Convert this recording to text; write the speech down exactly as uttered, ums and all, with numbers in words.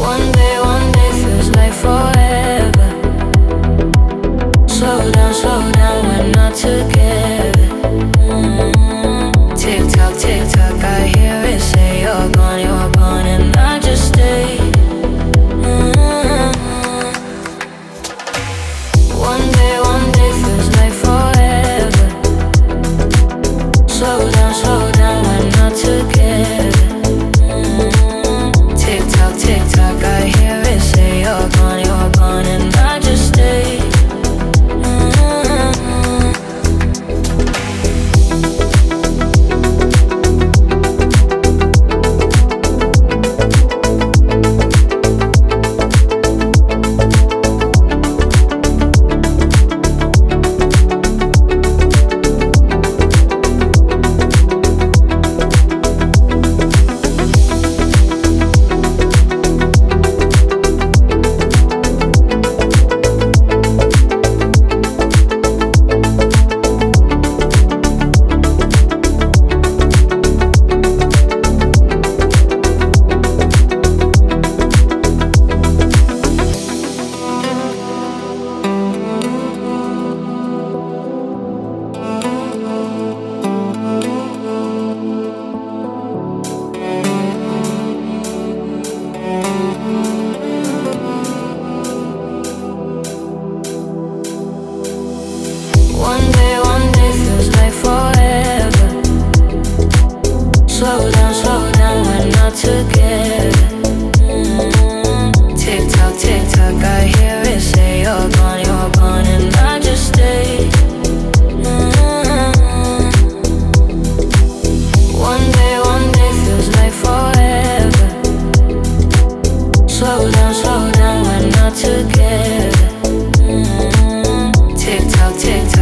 One day, one day feels like forever. Slow down, slow down, we're not together. Mm-hmm. Tick tock, tick tock, I hear it say you're gone, you're gone, and I just stay. Mm-hmm. One day, one day feels like forever. Slow down, slow down, we're not together. Mm-hmm. Tick tock, tick tock, I hear it say you're gone, you're gone, and I just stay. One day, one day feels like forever. Slow down, slow down, we're not together. Mm-hmm. Tick tock, tick tock, I hear it say you're gone, you're gone, and I just stay. Mm-hmm. One day, one day feels like forever. Slow down, slow down, we're not together. Mm-hmm. Tick tock, tick tock.